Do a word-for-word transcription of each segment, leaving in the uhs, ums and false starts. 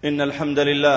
إن الحمد لله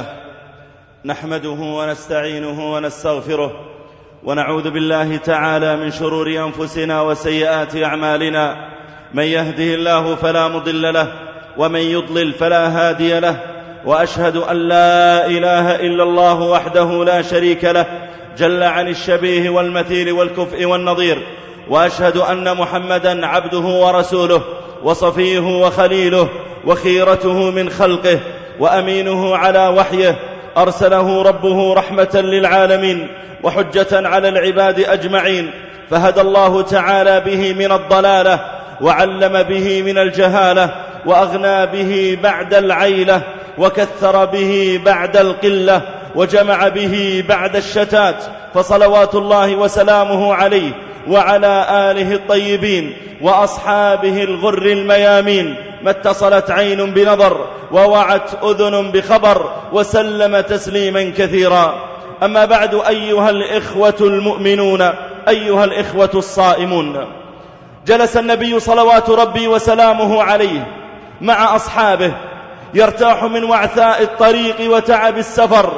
نحمده ونستعينه ونستغفره ونعوذ بالله تعالى من شرور أنفسنا وسيئات أعمالنا. من يهده الله فلا مضل له ومن يضلل فلا هادي له، وأشهد أن لا إله إلا الله وحده لا شريك له جل عن الشبيه والمثيل والكفء والنظير، وأشهد أن محمدا عبده ورسوله وصفيه وخليله وخيرته من خلقه وأمينه على وحيه، أرسله ربه رحمة للعالمين وحجة على العباد أجمعين، فهدى الله تعالى به من الضلالة وعلم به من الجهالة وأغنى به بعد العيلة وكثر به بعد القلة وجمع به بعد الشتات، فصلوات الله وسلامه عليه وعلى آله الطيبين وأصحابه الغر الميامين، ما اتصلت عين بنظر ووعت أذن بخبر، وسلم تسليما كثيرا. أما بعد، أيها الإخوة المؤمنون، أيها الإخوة الصائمون، جلس النبي صلوات ربي وسلامه عليه مع أصحابه يرتاح من وعثاء الطريق وتعب السفر،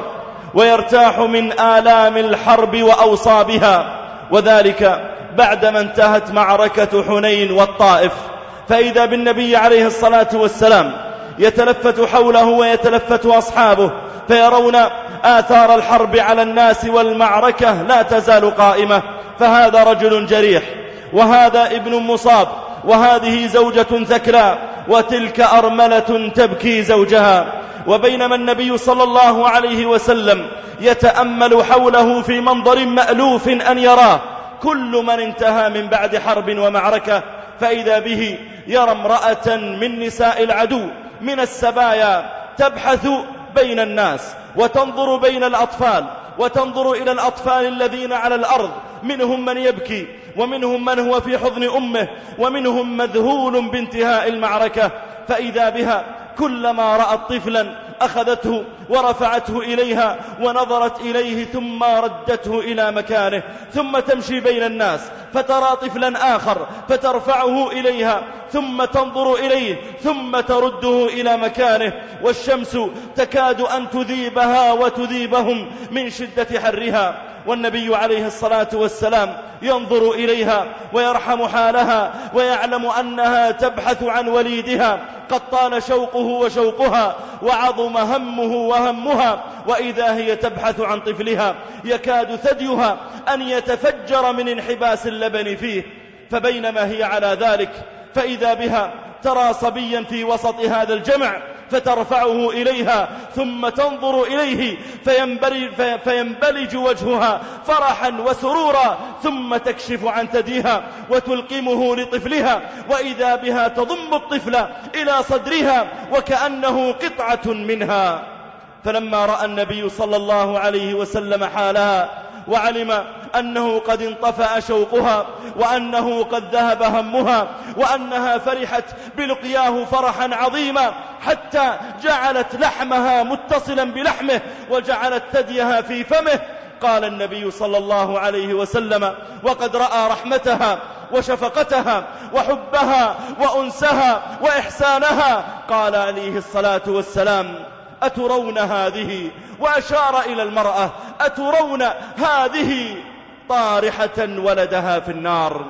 ويرتاح من آلام الحرب وأوصابها، وذلك بعدما انتهت معركة حنين والطائف، فإذا بالنبي عليه الصلاة والسلام يتلفت حوله ويتلفت أصحابه فيرون آثار الحرب على الناس والمعركة لا تزال قائمة، فهذا رجل جريح، وهذا ابن مصاب، وهذه زوجة ثكلى، وتلك أرملة تبكي زوجها. وبينما النبي صلى الله عليه وسلم يتأمل حوله في منظر مألوف أن يراه كل من انتهى من بعد حرب ومعركة، فإذا به يرى امرأة من نساء العدو من السبايا تبحث بين الناس وتنظر بين الأطفال، وتنظر إلى الأطفال الذين على الأرض، منهم من يبكي ومنهم من هو في حضن أمه ومنهم مذهول بانتهاء المعركة، فإذا بها كلما رأت طفلا أخذته ورفعته إليها ونظرت إليه ثم ردته إلى مكانه، ثم تمشي بين الناس فترى طفلا آخر فترفعه إليها ثم تنظر إليه ثم ترده إلى مكانه، والشمس تكاد أن تذيبها وتذيبهم من شدة حرها، والنبي عليه الصلاة والسلام ينظر إليها ويرحم حالها ويعلم أنها تبحث عن وليدها قد طال شوقه وشوقها وعظم همه وهمها، وإذا هي تبحث عن طفلها يكاد ثديها أن يتفجر من انحباس اللبن فيه، فبينما هي على ذلك فإذا بها ترى صبيا في وسط هذا الجمع فترفعه إليها ثم تنظر إليه فينبلج, فينبلج وجهها فرحا وسرورا، ثم تكشف عن ثديها وتلقمه لطفلها، وإذا بها تضم الطفل إلى صدرها وكأنه قطعة منها. فلما رأى النبي صلى الله عليه وسلم حالها وعلم أنه قد انطفأ شوقها وأنه قد ذهب همها وأنها فرحت بلقياه فرحا عظيما حتى جعلت لحمها متصلا بلحمه وجعلت ثديها في فمه، قال النبي صلى الله عليه وسلم وقد رأى رحمتها وشفقتها وحبها وأنسها وإحسانها، قال عليه الصلاة والسلام: أترون هذه؟ وأشار إلى المرأة: أترون هذه طارحة ولدها في النار؟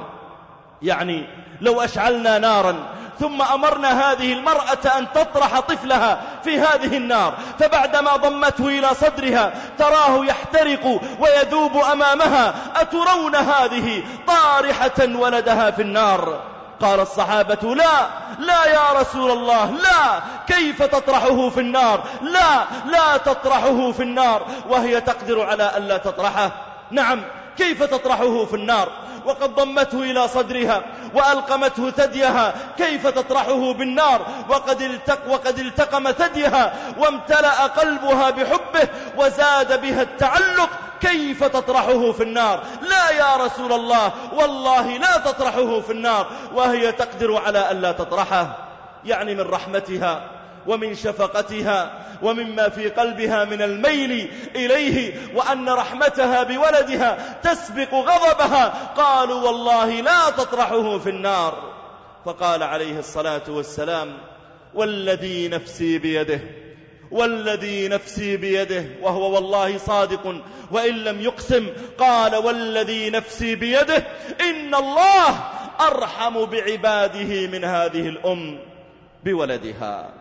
يعني لو أشعلنا نارا ثم أمرنا هذه المرأة أن تطرح طفلها في هذه النار، فبعدما ضمته إلى صدرها تراه يحترق ويذوب أمامها، أترون هذه طارحة ولدها في النار؟ قال الصحابة: لا لا يا رسول الله، لا، كيف تطرحه في النار؟ لا لا تطرحه في النار وهي تقدر على ألا تطرحه. نعم، كيف تطرحه في النار وقد ضمته إلى صدرها وألقمته ثديها؟ كيف تطرحه بالنار وقد, التق وقد التقم ثديها وامتلأ قلبها بحبه وزاد بها التعلق؟ كيف تطرحه في النار؟ لا يا رسول الله، والله لا تطرحه في النار وهي تقدر على ألا تطرحه. يعني من رحمتها ومن شفقتها ومما في قلبها من الميل إليه وأن رحمتها بولدها تسبق غضبها، قالوا: والله لا تطرحه في النار. فقال عليه الصلاة والسلام: والذي نفسي بيده والذي نفسي بيده، وهو والله صادق وإن لم يقسم، قال والذي نفسي بيده إن الله أرحم بعباده من هذه الأم بولدها.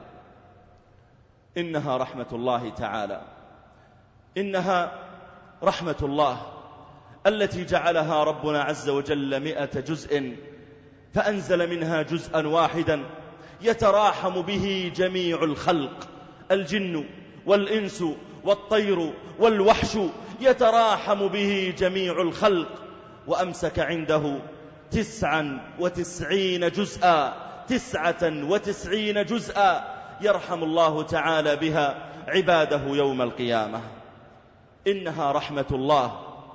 إنها رحمة الله تعالى، إنها رحمة الله التي جعلها ربنا عز وجل مئة جزء، فأنزل منها جزءا واحدا يتراحم به جميع الخلق، الجن والإنس والطير والوحش، يتراحم به جميع الخلق. وأمسك عنده تسعا وتسعين جزءا تسعة وتسعين جزءا يرحم الله تعالى بها عباده يوم القيامة. إنها رحمة الله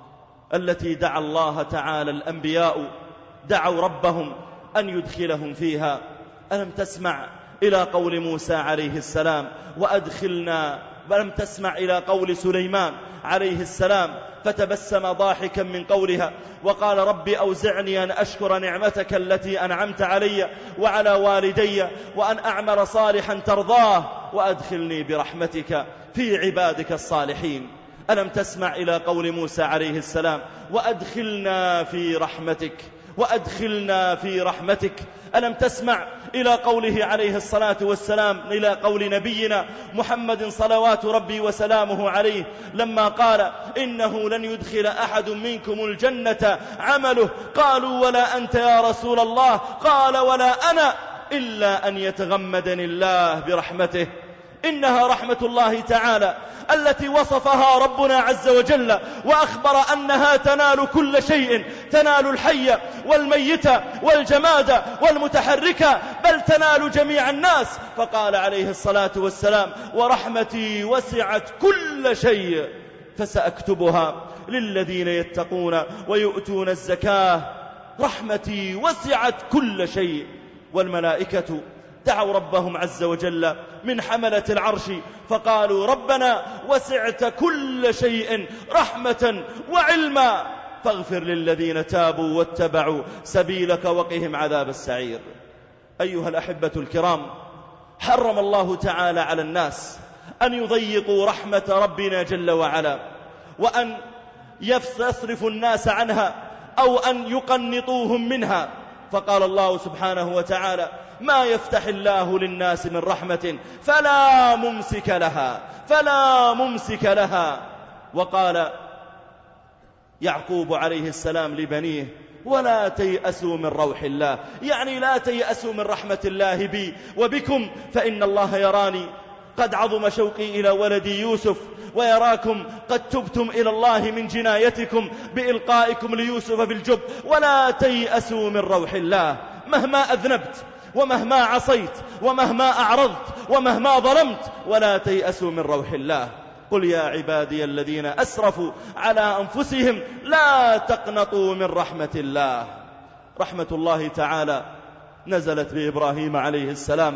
التي دعا الله تعالى الأنبياء، دعوا ربهم أن يدخلهم فيها. ألم تسمع إلى قول موسى عليه السلام وأدخلنا، ولم تسمع إلى قول سليمان عليه السلام فتبسم ضاحكا من قولها وقال رب أوزعني أن أشكر نعمتك التي أنعمت علي وعلى والدي وأن أعمل صالحا ترضاه وأدخلني برحمتك في عبادك الصالحين. ألم تسمع إلى قول موسى عليه السلام وأدخلنا في رحمتك وأدخلنا في رحمتك. ألم تسمع إلى قوله عليه الصلاة والسلام، إلى قول نبينا محمد صلوات ربي وسلامه عليه لما قال إنه لن يدخل أحد منكم الجنة عمله، قالوا ولا أنت يا رسول الله؟ قال ولا أنا إلا أن يتغمدني الله برحمته. إنها رحمة الله تعالى التي وصفها ربنا عز وجل وأخبر أنها تنال كل شيء، تنال الحي والميت والجماد والمتحرك، بل تنال جميع الناس. فقال عليه الصلاة والسلام ورحمتي وسعت كل شيء فسأكتبها للذين يتقون ويؤتون الزكاة. رحمتي وسعت كل شيء. والملائكة دعوا ربهم عز وجل من حملة العرش فقالوا ربنا وسعت كل شيء رحمة وعلما فاغفر للذين تابوا واتبعوا سبيلك وقهم عذاب السعير. أيها الأحبة الكرام، حرم الله تعالى على الناس أن يضيقوا رحمة ربنا جل وعلا وأن يصرفوا الناس عنها أو أن يقنطوهم منها. فقال الله سبحانه وتعالى ما يفتح الله للناس من رحمة فلا ممسك لها فلا ممسك لها. وقال يعقوب عليه السلام لبنيه ولا تيأسوا من روح الله، يعني لا تيأسوا من رحمة الله بي وبكم، فإن الله يراني قد عظم شوقي إلى ولدي يوسف ويراكم قد تبتم إلى الله من جنايتكم بإلقائكم ليوسف بالجب. ولا تيأسوا من روح الله، مهما أذنبت ومهما عصيت ومهما أعرضت ومهما ظلمت ولا تيأسوا من روح الله. قل يا عبادي الذين أسرفوا على أنفسهم لا تقنطوا من رحمة الله. رحمة الله تعالى نزلت بإبراهيم عليه السلام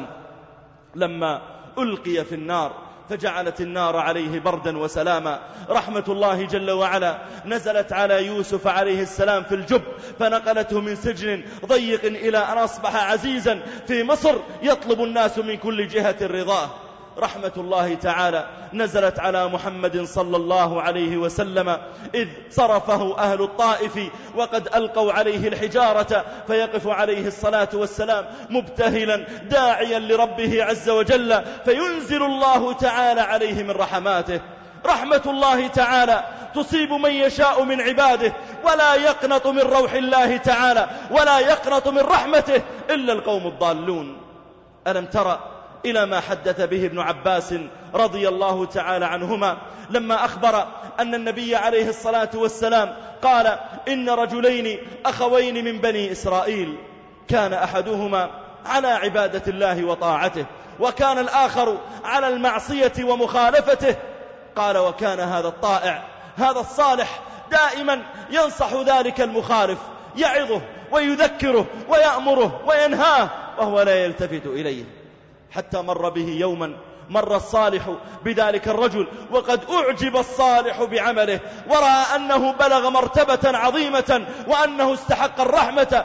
لما ألقي في النار فجعلت النار عليه بردا وسلاما. رحمة الله جل وعلا نزلت على يوسف عليه السلام في الجب فنقلته من سجن ضيق إلى أن أصبح عزيزا في مصر يطلب الناس من كل جهة رضاه. رحمة الله تعالى نزلت على محمد صلى الله عليه وسلم إذ صرفه أهل الطائف وقد ألقوا عليه الحجارة فيقف عليه الصلاة والسلام مبتهلا داعيا لربه عز وجل فينزل الله تعالى عليه من رحماته. رحمة الله تعالى تصيب من يشاء من عباده ولا يقنط من روح الله تعالى ولا يقنط من رحمته إلا القوم الضالون. ألم ترى إلى ما حدث به ابن عباس رضي الله تعالى عنهما لما أخبر أن النبي عليه الصلاة والسلام قال إن رجلين أخوين من بني إسرائيل كان أحدهما على عبادة الله وطاعته وكان الآخر على المعصية ومخالفته. قال وكان هذا الطائع هذا الصالح دائما ينصح ذلك المخالف، يعظه ويذكره ويأمره وينهاه وهو لا يلتفت إليه، حتى مر به يوما مر الصالح بذلك الرجل وقد أعجب الصالح بعمله ورأى أنه بلغ مرتبة عظيمة وأنه استحق الرحمة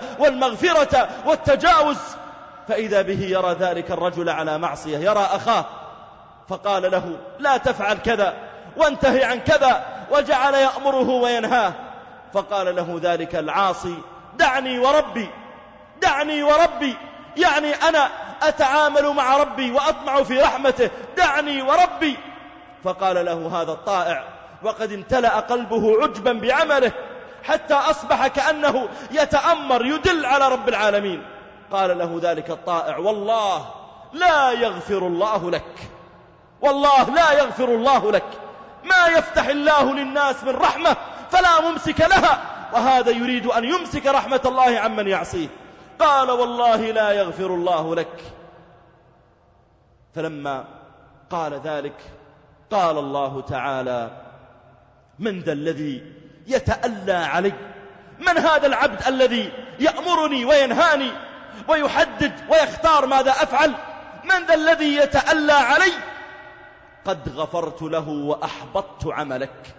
فقال له لا تفعل كذا وانتهي عن كذا، وجعل يأمره وينهاه. فقال له ذلك العاصي دعني وربي، دعني وربي، يعني أنا أتعامل مع ربي وأطمع في رحمته، دعني وربي. فقال له هذا الطائع وقد امتلأ قلبه عجبا بعمله حتى أصبح كأنه يتأمر يدل على رب العالمين. قال له ذلك الطائع والله لا يغفر الله لك، والله لا يغفر الله لك، ما يفتح الله للناس من رحمة فلا ممسك لها، وهذا يريد أن يمسك رحمة الله عمن يعصيه. قال والله لا يغفر الله لك. فلما قال ذلك قال الله تعالى من ذا الذي يتألى علي؟ من هذا العبد الذي يأمرني وينهاني ويحدد ويختار ماذا أفعل؟ من ذا الذي يتألى علي؟ قد غفرت له وأحبطت عملك.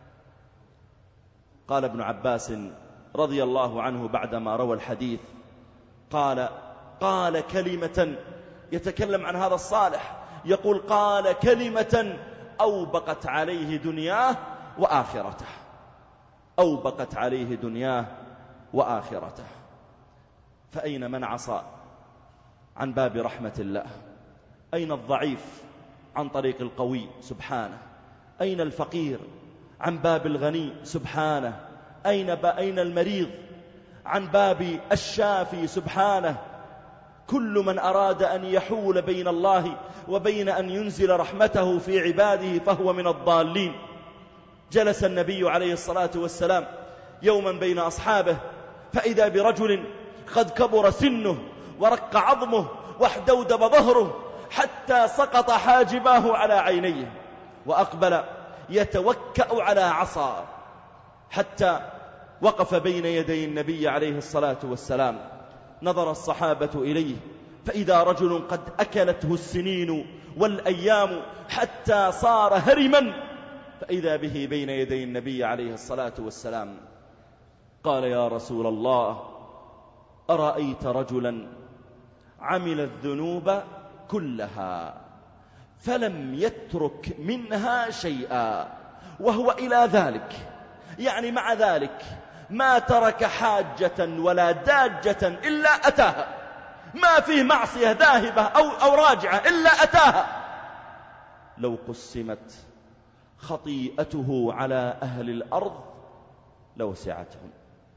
قال ابن عباس رضي الله عنه بعدما روى الحديث قال قال كلمة، يتكلم عن هذا الصالح، يقول قال كلمة أوبقت عليه دنياه وآخرته، أوبقت عليه دنياه وآخرته. فأين من عصى عن باب رحمة الله؟ أين الضعيف عن طريق القوي سبحانه؟ أين الفقير عن باب الغني سبحانه؟ أين, أين المريض عن باب الشافي سبحانه؟ كل من أراد أن يحول بين الله وبين أن ينزل رحمته في عباده فهو من الضالين. جلس النبي عليه الصلاة والسلام يوما بين أصحابه فإذا برجل قد كبر سنه ورق عظمه واحدودب ظهره حتى سقط حاجباه على عينيه، وأقبل يتوكأ على عصا حتى وقف بين يدي النبي عليه الصلاة والسلام. نظر الصحابة إليه فإذا رجل قد أكلته السنين والأيام حتى صار هرما، فإذا به بين يدي النبي عليه الصلاة والسلام. قال يا رسول الله أرأيت رجلا عمل الذنوب كلها فلم يترك منها شيئا، وهو إلى ذلك يعني مع ذلك ما ترك حاجة ولا داجة إلا أتاها، ما فيه معصية ذاهبة أو, أو راجعة إلا أتاها. لو قسمت خطيئته على أهل الأرض لوسعتهم.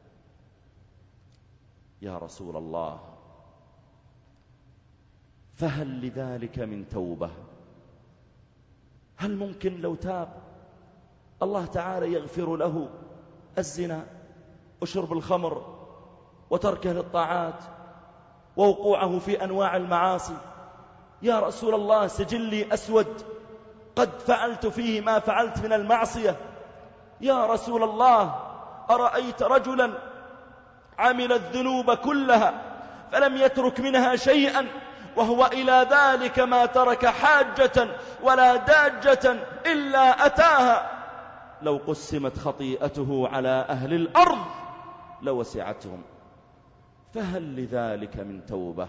يا رسول الله فهل لذلك من توبة؟ هل ممكن لو تاب الله تعالى يغفر له الزنا وشرب الخمر وتركه للطاعات ووقوعه في أنواع المعاصي؟ يا رسول الله سجلي أسود قد فعلت فيه ما فعلت من المعصية. يا رسول الله أرأيت رجلا عمل الذنوب كلها فلم يترك منها شيئا، وهو إلى ذلك ما ترك حاجة ولا داجة إلا أتاها. لو قسمت خطيئته على أهل الأرض لوسعتهم، فهل لذلك من توبة؟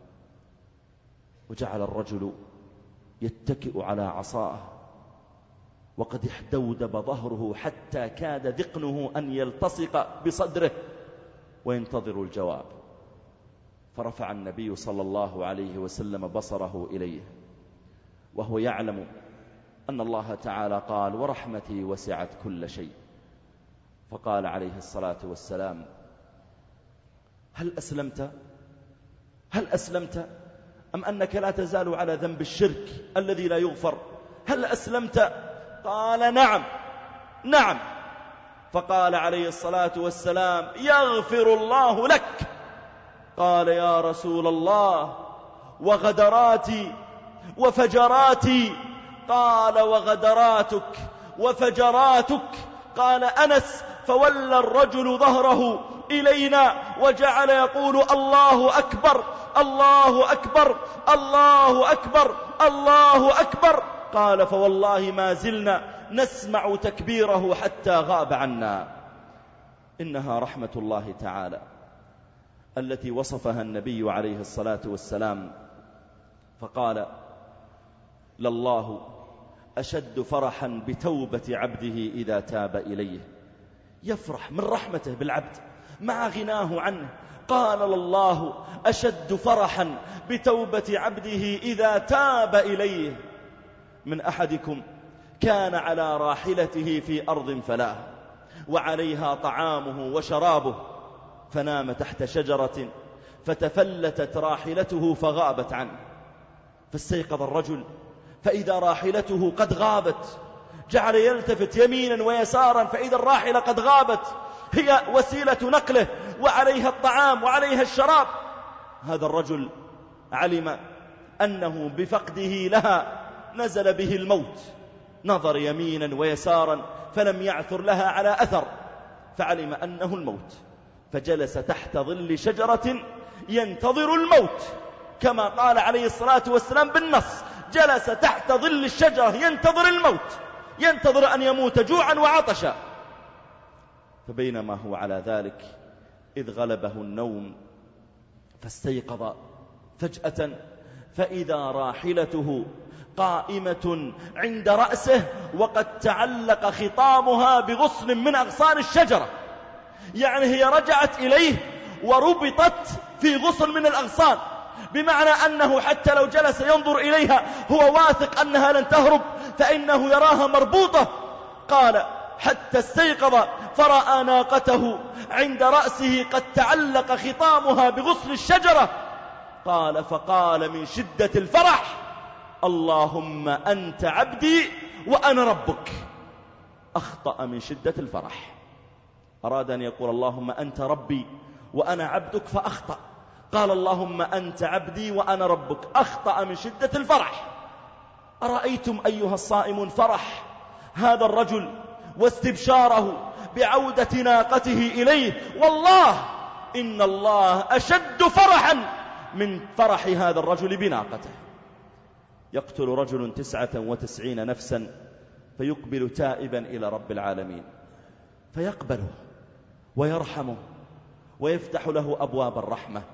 وجعل الرجل يتكئ على عصاه وقد احدودب ظهره حتى كاد ذقنه أن يلتصق بصدره وينتظر الجواب. فرفع النبي صلى الله عليه وسلم بصره إليه وهو يعلم أن الله تعالى قال ورحمتي وسعت كل شيء. فقال عليه الصلاة والسلام هل أسلمت؟ هل أسلمت أم أنك لا تزال على ذنب الشرك الذي لا يغفر؟ هل أسلمت؟ قال نعم نعم. فقال عليه الصلاة والسلام يغفر الله لك. قال يا رسول الله وغدراتي وفجراتي؟ قال وغدراتك وفجراتك. قال أنس فولى الرجل ظهره إلينا وجعل يقول الله أكبر الله أكبر الله أكبر الله أكبر. قال فوالله ما زلنا نسمع تكبيره حتى غاب عنا. إنها رحمة الله تعالى التي وصفها النبي عليه الصلاة والسلام فقال لله أشد فرحا بتوبة عبده إذا تاب إليه. يفرح من رحمته بالعبد مع غناه عنه. قال لله أشد فرحا بتوبة عبده إذا تاب إليه. من أحدكم كان على راحلته في أرض فلاة وعليها طعامه وشرابه، فنام تحت شجرة فتفلتت راحلته فغابت عنه، فاستيقظ الرجل فإذا راحلته قد غابت، جعل يلتفت يمينا ويسارا فإذا الراحلة قد غابت، هي وسيلة نقله وعليها الطعام وعليها الشراب. هذا الرجل علم أنه بفقده لها نزل به الموت، نظر يمينا ويسارا فلم يعثر لها على أثر، فعلم أنه الموت، فجلس تحت ظل شجرة ينتظر الموت، كما قال عليه الصلاة والسلام بالنص: جلس تحت ظل الشجرة ينتظر الموت، ينتظر أن يموت جوعا وعطشا. فبينما هو على ذلك إذ غلبه النوم فاستيقظ فجأة فإذا راحلته قائمة عند رأسه وقد تعلق خطامها بغصن من أغصان الشجرة، يعني هي رجعت إليه وربطت في غصن من الأغصان، بمعنى أنه حتى لو جلس ينظر إليها هو واثق أنها لن تهرب، فإنه يراها مربوطة. قال: حتى استيقظ فرأى ناقته عند رأسه قد تعلق خطامها بغصن الشجرة. قال: فقال من شدة الفرح: اللهم أنت عبدي وأنا ربك. أخطأ من شدة الفرح، أراد أن يقول اللهم أنت ربي وأنا عبدك فأخطأ، قال اللهم أنت عبدي وأنا ربك، أخطأ من شدة الفرح. أرأيتم أيها الصائمون فرح هذا الرجل واستبشاره بعودة ناقته إليه؟ والله إن الله أشد فرحا من فرح هذا الرجل بناقته. يقتل رجل تسعة وتسعين نفسا فيقبل تائبا إلى رب العالمين فيقبله ويرحمه ويفتح له أبواب الرحمة.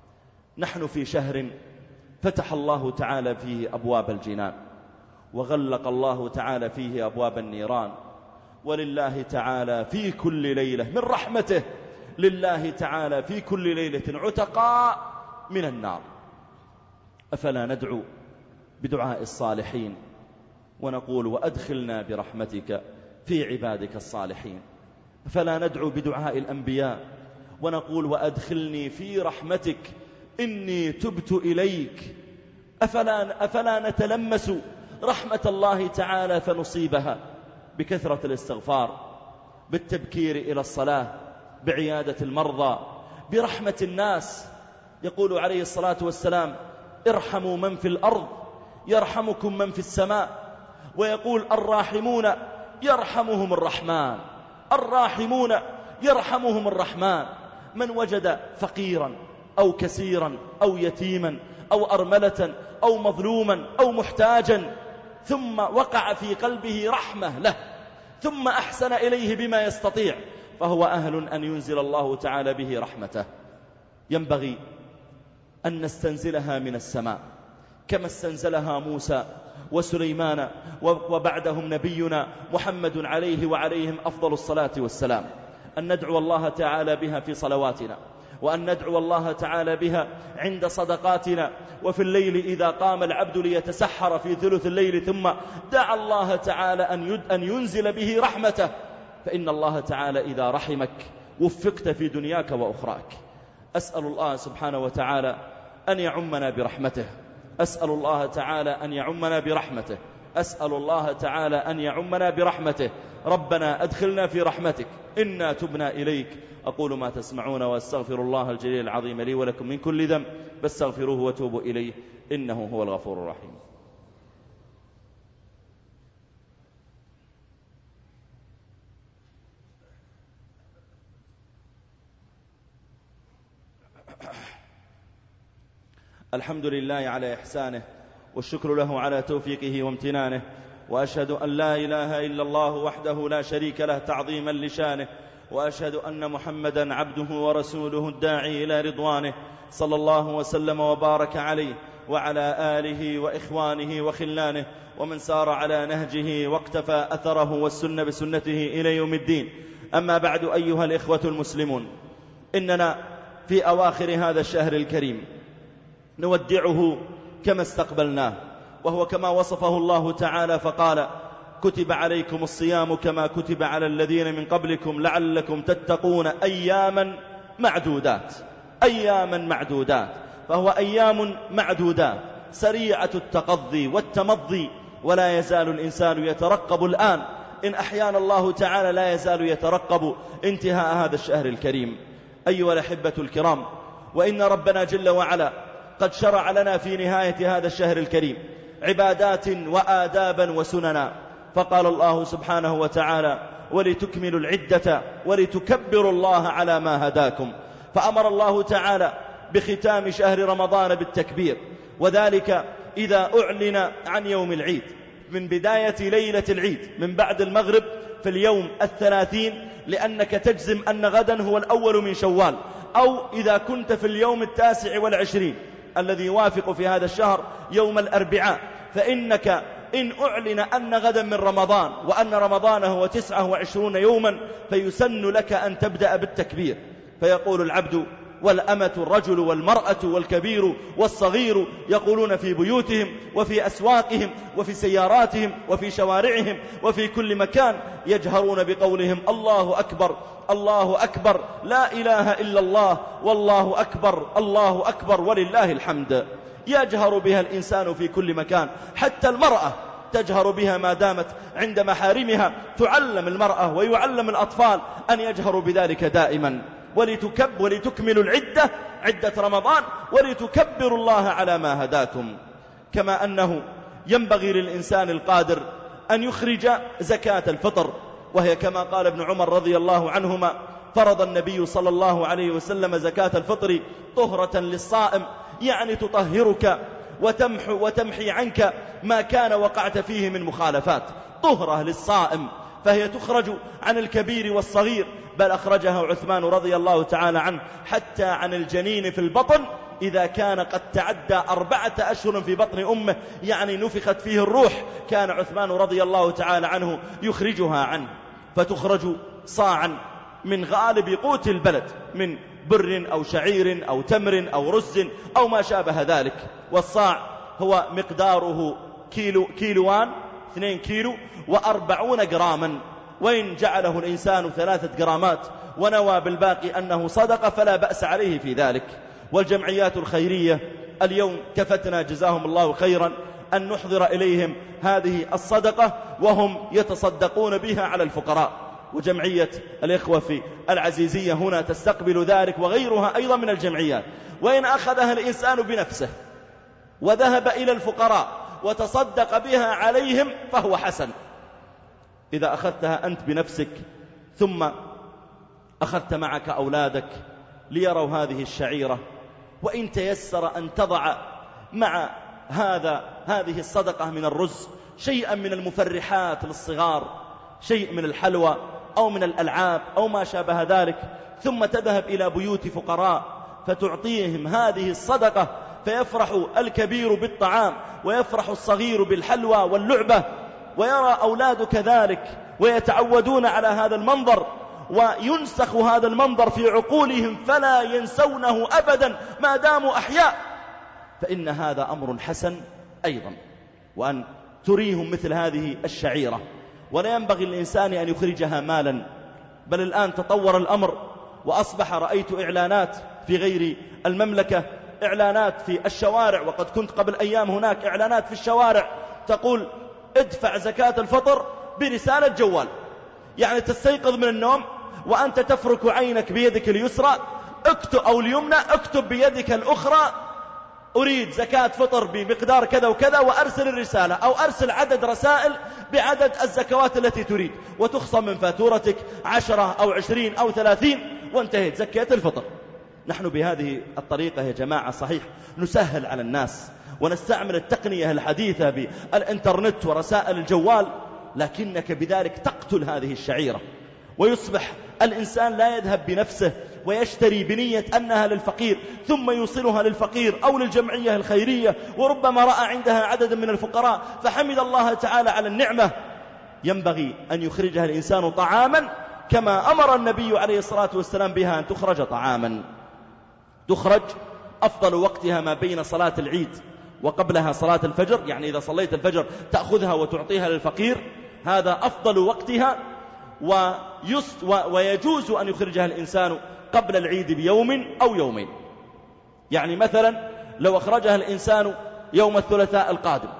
نحن في شهر فتح الله تعالى فيه أبواب الجنان وغلق الله تعالى فيه أبواب النيران، ولله تعالى في كل ليلة من رحمته، لله تعالى في كل ليلة عتقاء من النار. أفلا ندعو بدعاء الصالحين ونقول وأدخلنا برحمتك في عبادك الصالحين؟ أفلا ندعو بدعاء الأنبياء ونقول وأدخلني في رحمتك إني تبت إليك؟ أفلا, أفلا نتلمس رحمة الله تعالى فنصيبها بكثرة الاستغفار، بالتبكير إلى الصلاة، بعيادة المرضى، برحمة الناس؟ يقول عليه الصلاة والسلام: ارحموا من في الأرض يرحمكم من في السماء. ويقول: الراحمون يرحمهم الرحمن، الراحمون يرحمهم الرحمن. من وجد فقيرا أو كسيرا أو يتيما أو أرملة أو مظلوما أو محتاجا ثم وقع في قلبه رحمة له ثم أحسن إليه بما يستطيع، فهو أهل أن ينزل الله تعالى به رحمته. ينبغي أن نستنزلها من السماء كما استنزلها موسى وسليمان وبعدهم نبينا محمد عليه وعليهم أفضل الصلاة والسلام. أن ندعو الله تعالى بها في صلواتنا، وأن ندعو الله تعالى بها عند صدقاتنا، وفي الليل إذا قام العبد ليتسحر في ثلث الليل ثم دعا الله تعالى أن ينزل به رحمته، فإن الله تعالى إذا رحمك وفقت في دنياك وأخراك. أسأل الله سبحانه وتعالى أن يعمنا برحمته، أسأل الله تعالى أن يعمنا برحمته، أسأل الله تعالى أن يعمنا برحمته. ربنا أدخلنا في رحمتك إنا تبنا إليك. أقول ما تسمعون وأستغفر الله الجليل العظيم لي ولكم من كل ذنب فاستغفروه وتوبوا إليه إنه هو الغفور الرحيم. الحمد لله على إحسانه والشكر له على توفيقه وامتنانه، وأشهد أن لا إله إلا الله وحده لا شريك له تعظيما لشانه، وأشهد أن محمدا عبده ورسوله الداعي إلى رضوانه، صلى الله وسلم وبارك عليه وعلى آله وإخوانه وخلانه ومن سار على نهجه واقتفى أثره والسنة بسنته إلى يوم الدين. أما بعد، أيها الإخوة المسلمون، إننا في أواخر هذا الشهر الكريم نودعه كما استقبلناه، وهو كما وصفه الله تعالى فقال: كتب عليكم الصيام كما كتب على الذين من قبلكم لعلكم تتقون أياما معدودات. أياما معدودات، فهو أيام معدودات سريعة التقضي والتمضي، ولا يزال الإنسان يترقب الآن، إن أحيانا الله تعالى لا يزال يترقب انتهاء هذا الشهر الكريم. أيها الأحبة الكرام، وإن ربنا جل وعلا قد شرع لنا في نهاية هذا الشهر الكريم عبادات وآدابا وسننا، فقال الله سبحانه وتعالى: ولتكملوا العدة ولتكبروا الله على ما هداكم. فأمر الله تعالى بختام شهر رمضان بالتكبير، وذلك إذا أعلن عن يوم العيد، من بداية ليلة العيد من بعد المغرب في اليوم الثلاثين، لأنك تجزم أن غدا هو الأول من شوال، أو إذا كنت في اليوم التاسع والعشرين الذي يوافق في هذا الشهر يوم الأربعاء، فإنك إن أعلن أن غدا من رمضان وأن رمضان هو تسعة وعشرون يوما، فيسن لك أن تبدأ بالتكبير. فيقول العبد والأمة، الرجل والمرأة والكبير والصغير، يقولون في بيوتهم وفي أسواقهم وفي سياراتهم وفي شوارعهم وفي كل مكان، يجهرون بقولهم: الله أكبر الله أكبر، لا إله إلا الله، والله أكبر الله أكبر ولله الحمد. يجهر بها الإنسان في كل مكان، حتى المرأة تجهر بها ما دامت عند محارمها. تعلم المرأة ويعلم الأطفال أن يجهروا بذلك دائما. ولتكب ولتكملوا العدة، عدة رمضان، ولتكبروا الله على ما هداكم. كما أنه ينبغي للإنسان القادر أن يخرج زكاة الفطر، وهي كما قال ابن عمر رضي الله عنهما: فرض النبي صلى الله عليه وسلم زكاة الفطر طهرة للصائم، يعني تطهرك وتمحو وتمحي عنك ما كان وقعت فيه من مخالفات. طهرة للصائم، فهي تخرج عن الكبير والصغير، بل أخرجها عثمان رضي الله تعالى عنه حتى عن الجنين في البطن إذا كان قد تعدى أربعة أشهر في بطن أمه، يعني نفخت فيه الروح، كان عثمان رضي الله تعالى عنه يخرجها عنه. فتخرج صاعا من غالب قوت البلد، من بر أو شعير أو تمر أو رز أو ما شابه ذلك. والصاع هو مقداره كيلو كيلوان اثنين كيلو وأربعون جراما، وإن جعله الإنسان ثلاثة جرامات ونوى بالباقي أنه صدقة فلا بأس عليه في ذلك. والجمعيات الخيرية اليوم كفتنا جزاهم الله خيرا أن نحضر إليهم هذه الصدقة، وهم يتصدقون بها على الفقراء. وجمعية الإخوة في العزيزية هنا تستقبل ذلك، وغيرها أيضا من الجمعيات. وإن أخذها الإنسان بنفسه وذهب إلى الفقراء وتصدق بها عليهم فهو حسن. إذا أخذتها أنت بنفسك ثم أخذت معك أولادك ليروا هذه الشعيرة، وإن تيسر أن تضع مع هذا هذه الصدقة من الرز شيئا من المفرحات للصغار، شيء من الحلوى أو من الألعاب أو ما شابه ذلك، ثم تذهب إلى بيوت فقراء فتعطيهم هذه الصدقة، فيفرح الكبير بالطعام ويفرح الصغير بالحلوى واللعبة، ويرى أولادك ذلك ويتعودون على هذا المنظر، وينسخ هذا المنظر في عقولهم فلا ينسونه أبدا ما داموا أحياء. فإن هذا أمر حسن أيضا، وأن تريهم مثل هذه الشعيرة. ولا ينبغي الإنسان أن يخرجها مالا، بل الآن تطور الأمر وأصبح رأيت إعلانات في غير المملكة، إعلانات في الشوارع، وقد كنت قبل أيام هناك إعلانات في الشوارع تقول: ادفع زكاة الفطر برسالة جوال. يعني تستيقظ من النوم وأنت تفرك عينك بيدك اليسرى اكتب أو اليمنى، اكتب بيدك الأخرى: أريد زكاة فطر بمقدار كذا وكذا، وأرسل الرسالة، أو أرسل عدد رسائل بعدد الزكوات التي تريد، وتخصم من فاتورتك عشرة أو عشرين أو ثلاثين، وانتهيت زكاة الفطر. نحن بهذه الطريقة يا جماعة صحيح نسهل على الناس ونستعمل التقنية الحديثة بالإنترنت ورسائل الجوال، لكنك بذلك تقتل هذه الشعيرة، ويصبح الإنسان لا يذهب بنفسه ويشتري بنية أنها للفقير ثم يوصلها للفقير أو للجمعية الخيرية، وربما رأى عندها عددا من الفقراء فحمد الله تعالى على النعمة، ينبغي أن يخرجها الإنسان طعاما كما أمر النبي عليه الصلاة والسلام بها أن تخرج طعاما. تخرج أفضل وقتها ما بين صلاة العيد وقبلها صلاة الفجر، يعني إذا صليت الفجر تأخذها وتعطيها للفقير، هذا أفضل وقتها. ويجوز أن يخرجها الإنسان قبل العيد بيوم أو يومين. يعني مثلا لو أخرجها الإنسان يوم الثلاثاء القادم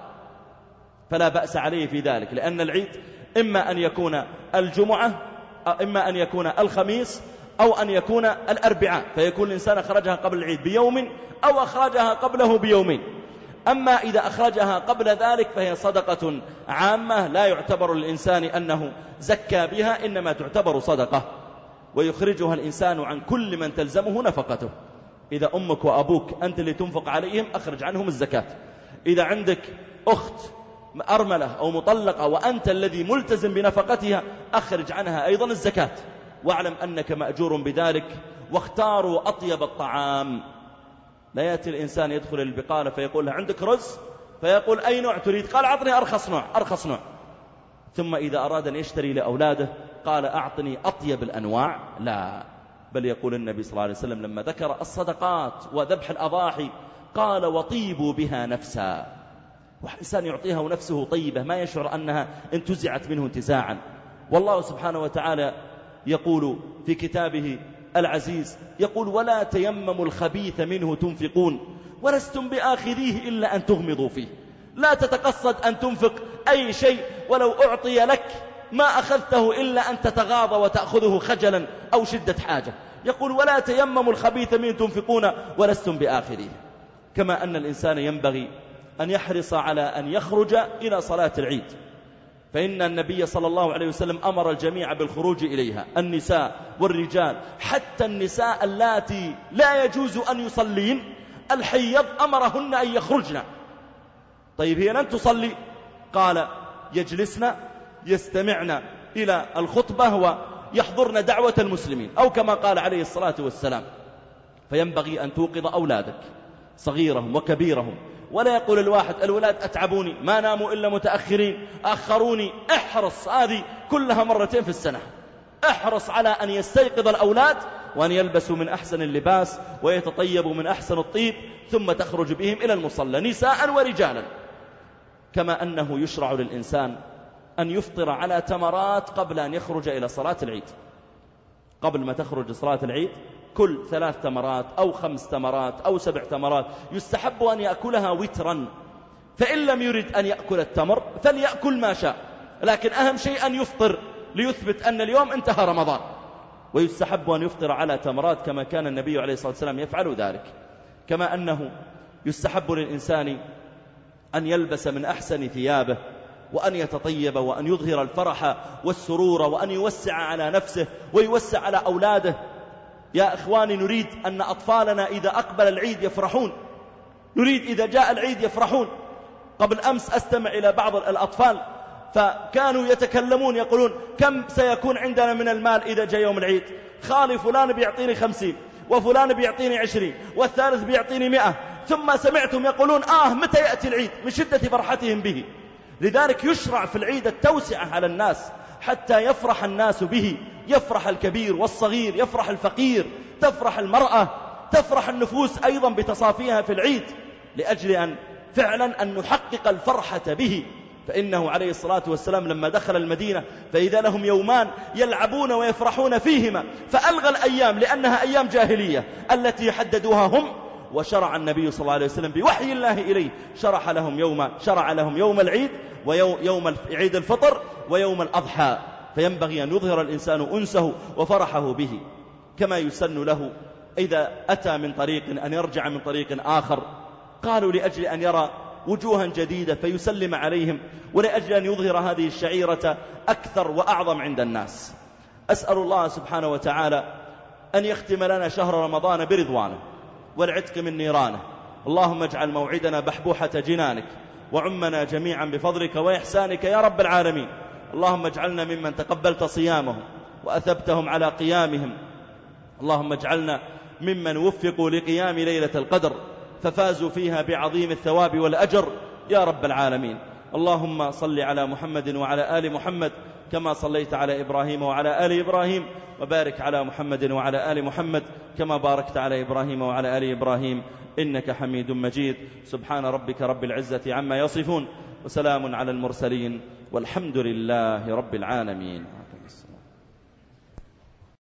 فلا بأس عليه في ذلك، لأن العيد إما أن يكون الجمعة إما أن يكون الخميس أو أن يكون الأربعاء، فيكون الإنسان أخرجها قبل العيد بيوم أو أخرجها قبله بيومين. أما إذا أخرجها قبل ذلك فهي صدقة عامة لا يعتبر الإنسان أنه زكى بها، إنما تعتبر صدقة، ويخرجها الإنسان عن كل من تلزمه نفقته. إذا أمك وأبوك أنت اللي تنفق عليهم أخرج عنهم الزكاة. إذا عندك أخت أرملة أو مطلقة وأنت الذي ملتزم بنفقتها أخرج عنها أيضا الزكاة، واعلم أنك مأجور بذلك. واختاروا أطيب الطعام. لا يأتي الإنسان يدخل البقالة فيقول له عندك رز، فيقول أي نوع تريد؟ قال أعطني أرخص نوع أرخص نوع. ثم إذا أراد أن يشتري لأولاده قال أعطني أطيب الأنواع. لا، بل يقول النبي صلى الله عليه وسلم لما ذكر الصدقات وذبح الأضاحي قال وطيبوا بها نفسا. والإنسان يعطيها ونفسه طيبة ما يشعر أنها انتزعت منه انتزاعا. والله سبحانه وتعالى يقول في كتابه العزيز، يقول ولا تيمموا الخبيث منه تنفقون ولستم بآخذيه إلا أن تغمضوا فيه. لا تتقصد أن تنفق أي شيء ولو أعطي لك ما أخذته إلا أن تتغاضى وتأخذه خجلا أو شدة حاجة. يقول ولا تيمموا الخبيث منه تنفقون ولستم بآخذيه. كما أن الإنسان ينبغي أن يحرص على أن يخرج إلى صلاة العيد، فإن النبي صلى الله عليه وسلم أمر الجميع بالخروج إليها، النساء والرجال، حتى النساء اللاتي لا يجوز أن يصلين الحيض أمرهن أن يخرجن. طيب هي لن تصلي، قال يجلسن يستمعن إلى الخطبة ويحضرن دعوة المسلمين، أو كما قال عليه الصلاة والسلام. فينبغي أن توقظ أولادك صغيرهم وكبيرهم، ولا يقول الواحد الولاد أتعبوني ما ناموا إلا متأخرين أخروني. احرص، هذه كلها مرتين في السنة. احرص على أن يستيقظ الأولاد وأن يلبسوا من أحسن اللباس ويتطيبوا من أحسن الطيب، ثم تخرج بهم إلى المصلى نساء ورجالا. كما أنه يشرع للإنسان أن يفطر على تمرات قبل أن يخرج إلى صلاة العيد. قبل ما تخرج صلاة العيد كل ثلاث تمرات أو خمس تمرات أو سبع تمرات، يستحب أن يأكلها وترا. فإن لم يرد أن يأكل التمر فليأكل ما شاء، لكن أهم شيء أن يفطر ليثبت أن اليوم انتهى رمضان. ويستحب أن يفطر على تمرات كما كان النبي عليه الصلاة والسلام يفعل ذلك. كما أنه يستحب للإنسان أن يلبس من أحسن ثيابه وأن يتطيب وأن يظهر الفرح والسرور وأن يوسع على نفسه ويوسع على أولاده. يا إخواني، نريد أن أطفالنا إذا أقبل العيد يفرحون، نريد إذا جاء العيد يفرحون. قبل أمس أستمع إلى بعض الأطفال فكانوا يتكلمون يقولون كم سيكون عندنا من المال إذا جاء يوم العيد؟ خالي فلان بيعطيني خمسين وفلان بيعطيني عشرين والثالث بيعطيني مئة. ثم سمعتم يقولون آه متى يأتي العيد من شدة فرحتهم به. لذلك يشرع في العيد التوسعة على الناس حتى يفرح الناس به، يفرح الكبير والصغير، يفرح الفقير، تفرح المرأة، تفرح النفوس أيضا بتصافيها في العيد، لأجل أن فعلا أن نحقق الفرحة به. فإنه عليه الصلاة والسلام لما دخل المدينة فإذا لهم يومان يلعبون ويفرحون فيهما، فألغى الأيام لأنها أيام جاهلية التي حددوها هم، وشرع النبي صلى الله عليه وسلم بوحي الله إليه شرع لهم يوم شرع لهم يوم العيد ويوم عيد الفطر ويوم الأضحى. فينبغي أن يظهر الإنسان أنسه وفرحه به. كما يسن له إذا أتى من طريق أن يرجع من طريق آخر، قالوا لأجل أن يرى وجوها جديدة فيسلم عليهم، ولأجل أن يظهر هذه الشعيرة أكثر وأعظم عند الناس. أسأل الله سبحانه وتعالى أن يختم لنا شهر رمضان برضوانه والعتق من نيرانه. اللهم اجعل موعدنا بحبوحة جنانك وعمنا جميعا بفضلك وإحسانك يا رب العالمين. اللهم اجعلنا ممن تقبلت صيامهم وأثبتهم على قيامهم اللهم اجعلنا ممن وفقوا لقيام ليلة القدر ففازوا فيها بعظيم الثواب والأجر يا رب العالمين. اللهم صل على محمد وعلى آل محمد كما صليت على إبراهيم وعلى آل إبراهيم، وبارك على محمد وعلى آل محمد كما باركت على إبراهيم وعلى آل إبراهيم إنك حميد مجيد. سبحان ربك رب العزة عما يصفون، وسلام على المرسلين، والحمد لله رب العالمين.